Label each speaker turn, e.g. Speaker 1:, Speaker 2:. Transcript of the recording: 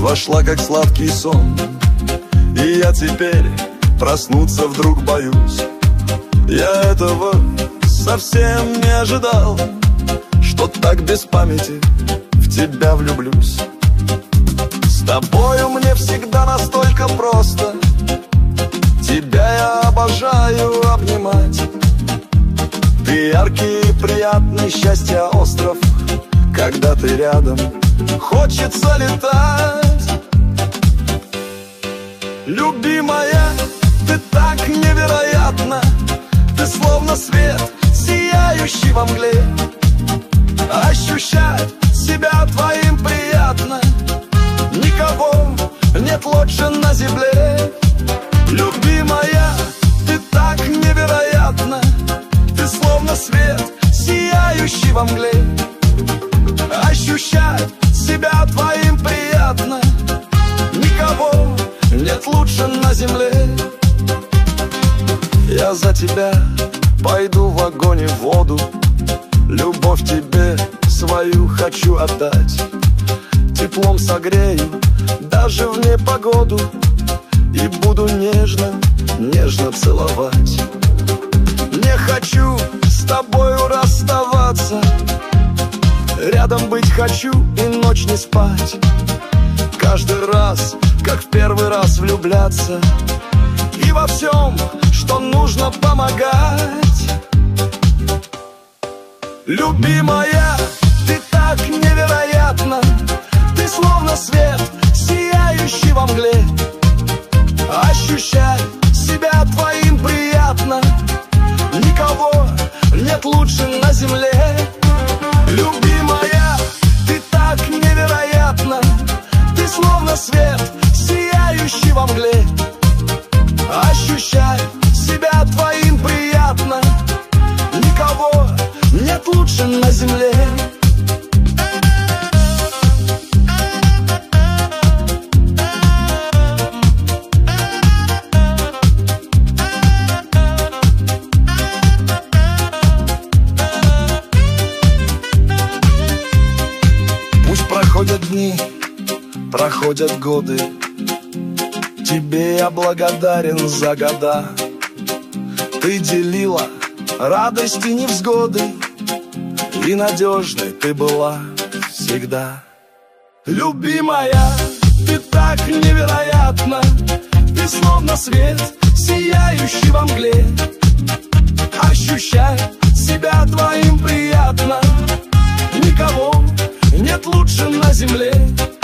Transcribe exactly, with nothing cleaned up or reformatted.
Speaker 1: вошла как сладкий сон, и я теперь проснуться вдруг боюсь. Я этого совсем не ожидал, что так без памяти в тебя влюблюсь. С тобою мне всегда настолько просто, тебя я обожаю обнимать. Ты яркий, приятный, счастья остров, когда ты рядом, хочется летать. Любимая, ты так невероятна, ты словно свет, сияющий во мгле. Ощущать себя твоим приятно, никого нет лучше на земле. Любимая, ты так невероятна, ты словно свет, сияющий во мгле. Ощущать себя твоим приятно, никого нет лучше на земле. Я за тебя пойду в огонь и в воду, любовь тебе свою хочу отдать. Теплом согрею даже в непогоду, и буду нежно, нежно целовать. Не хочу с тобою расставаться, рядом быть хочу и ночь не спать. Каждый раз, как в первый раз влюбляться, и во всем, что нужно, помогать. Любимая, ты так невероятна, ты словно свет, сияющий во мгле. Ощущай себя твоим приятно, никого нет лучше на земле. Любимая, ты так невероятна, ты словно свет, сияющий во мгле. Ощущай себя твоим приятно, никого нет лучше на земле. Проходят дни, проходят годы, тебе я благодарен за года. Ты делила радости, невзгоды, и надежной ты была всегда. Любимая, ты так невероятна, ты словно свет, сияющий во мгле. Ощущай себя твоим приятно, никого нет лучше на земле.